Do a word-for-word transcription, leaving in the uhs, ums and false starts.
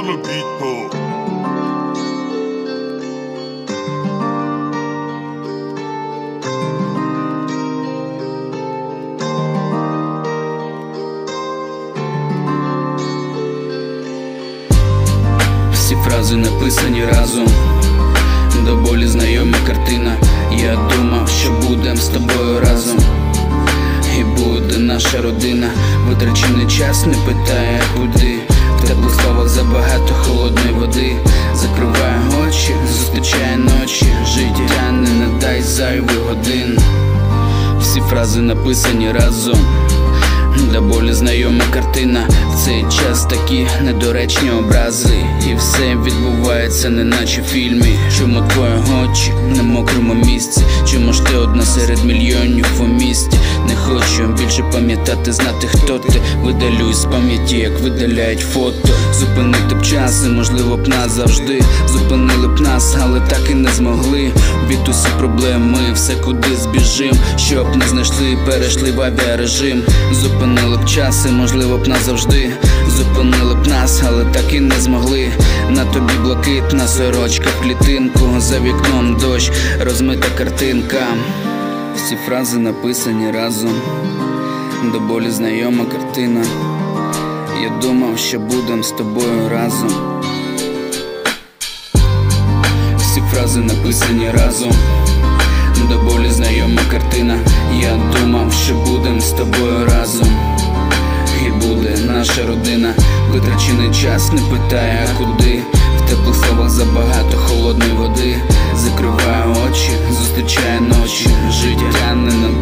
le beat. Всі фрази написані разом, до болі знайома картина. Я думав, що будем з тобою разом, і буде наша родина. Витрачений час не питає куди, в теплих словах забагато холодної води. Закриваю очі, зустрічає ночі, життя не надай зайвих годин. Всі фрази написані разом, до болі знайома картина. В цей час такі недоречні образи, і все відбувається неначе в фільмі. Чому твої очі на мокрому місці? Чому ж ти одна серед мільйонів у місті? Не хочу більше пам'ятати, знати хто ти. Видалюй з пам'яті, як видаляють фото. Зупинити б час і можливо б нас завжди зупинили б нас, але так і не змогли. Від усі проблеми все куди збіжим, щоб не знайшли, перейшли в авіарежим. Зупинили б час і можливо б назавжди зупинили б нас, але так і не змогли. На тобі блакитна сорочка в клітинку, за вікном дощ, розмита картинка. Всі фрази написані разом, до болі знайома картина. Я думав, що будем з тобою разом. Всі фрази написані разом, до болі знайома картина. Я думав, що будем з тобою разом, і буде наша родина. Витрачений час не питає куди, в теплих словах забагато холодної води. Закриваю очі, зустрічає ночі, життя не надає